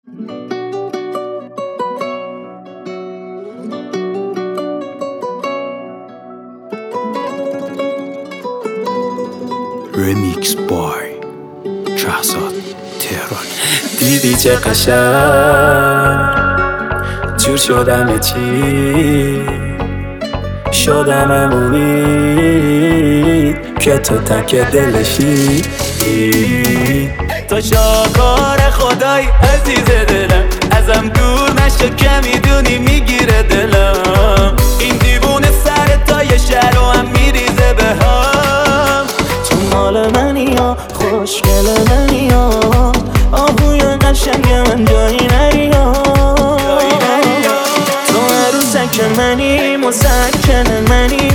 Remix by شهزاد تهرانی. دیدی چه قشنگ جور شدم چی شدم امید که تو تک دلشی. تو شاکار خدای عزیز دلم، ازم دور نشو که میدونی میگیره دلم. این دیوونه سر تا یه شهر و هم میریزه به هم. تو مال منی یا خوشگل منی یا آهوی قشنگ من جایی نری یا تو عروسک منی مسکن منی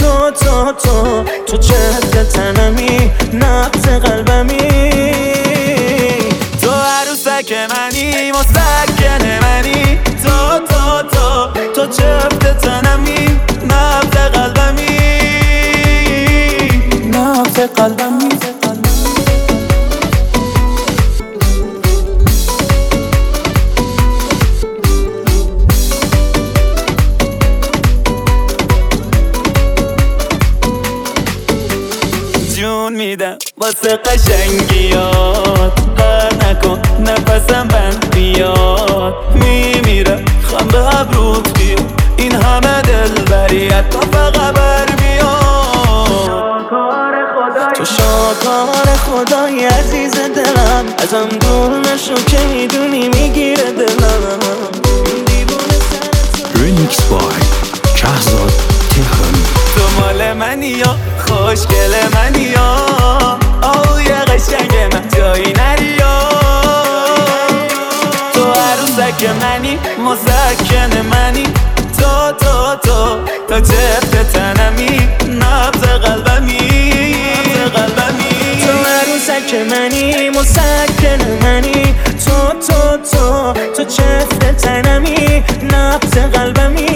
تو چهره تنمی نبض قلبمی. تو عروسک منی مسکن منی تو چهره تنمی نبض قلبمی نبض قلبمی. جون میدم واسه قشنگیات، قر نکن نفسم بند بیاد. میمیرم خم به ابروت بیاد، این همه دلبریت تا فقط بر بیاد. تو شاکار خدای عزیز دلم، ازم دور نشو که میدونی میگیره دلم. Remix by شهزاد تهرانی. تو مال منی یا خوشگل منی یا آهوی قشنگ من جایی نری یا تو عروسک منی مسکن منی تو چهره تنمی نبض قلبمی تو عروسک منی مسکن منی تو چهره تنمی نبض قلبمی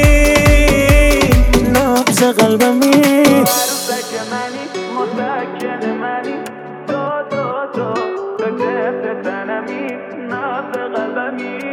نبض قلبمی. عروسک منی مسکن منی تو چهره تنمی نبض قلبمی.